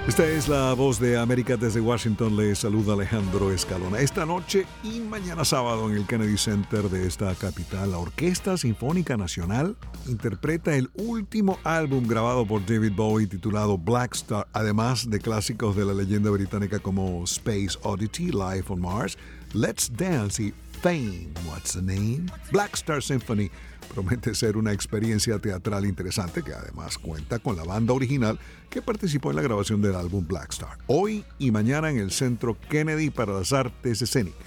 Esta es la voz de América desde Washington. Le saluda Alejandro Escalona. Esta noche y mañana sábado en el Kennedy Center de esta capital, la Orquesta Sinfónica Nacional interpreta el último álbum grabado por David Bowie titulado Black Star, además de clásicos de la leyenda británica como Space Oddity, Life on Mars, Let's Dance y Fame, What's the Name? Black Star Symphony promete ser una experiencia teatral interesante que además cuenta con la banda original que participó en la grabación del álbum Black Star. Hoy y mañana en el Centro Kennedy para las Artes Escénicas.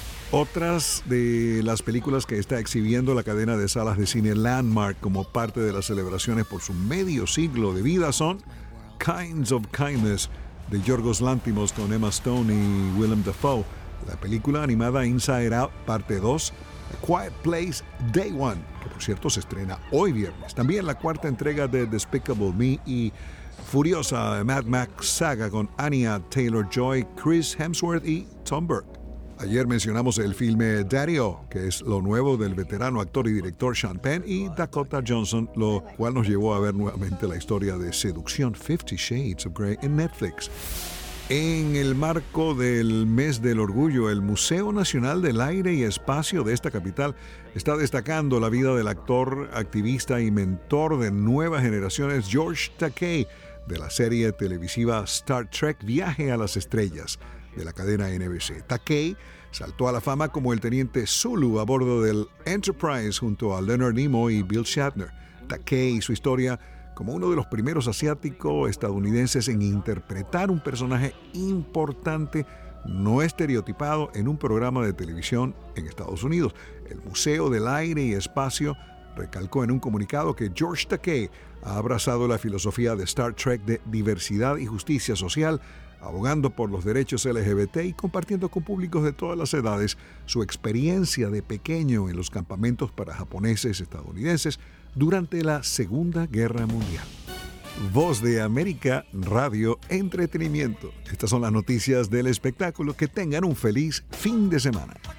Otras de las películas que está exhibiendo la cadena de salas de cine Landmark como parte de las celebraciones por su medio siglo de vida son Kinds of Kindness de Yorgos Lanthimos con Emma Stone y Willem Dafoe, la película animada Inside Out Parte 2, A Quiet Place Day One, que por cierto se estrena hoy viernes. También la cuarta entrega de Despicable Me y furiosa Mad Max saga con Anya Taylor-Joy, Chris Hemsworth y Tom Burke. Ayer mencionamos el filme Daddy-O, que es lo nuevo del veterano actor y director Sean Penn y Dakota Johnson, lo cual nos llevó a ver nuevamente la historia de seducción 50 Shades of Grey en Netflix. En el marco del Mes del Orgullo, el Museo Nacional del Aire y Espacio de esta capital está destacando la vida del actor, activista y mentor de nuevas generaciones George Takei, de la serie televisiva Star Trek Viaje a las Estrellas de la cadena NBC. Takei saltó a la fama como el teniente Sulu a bordo del Enterprise junto a Leonard Nimoy y Bill Shatner. Takei y su historia como uno de los primeros asiático-estadounidenses en interpretar un personaje importante no estereotipado en un programa de televisión en Estados Unidos. El Museo del Aire y Espacio recalcó en un comunicado que George Takei ha abrazado la filosofía de Star Trek de diversidad y justicia social, abogando por los derechos LGBT y compartiendo con públicos de todas las edades su experiencia de pequeño en los campamentos para japoneses estadounidenses durante la Segunda Guerra Mundial. Voz de América, Radio, Entretenimiento. Estas son las noticias del espectáculo. Que tengan un feliz fin de semana.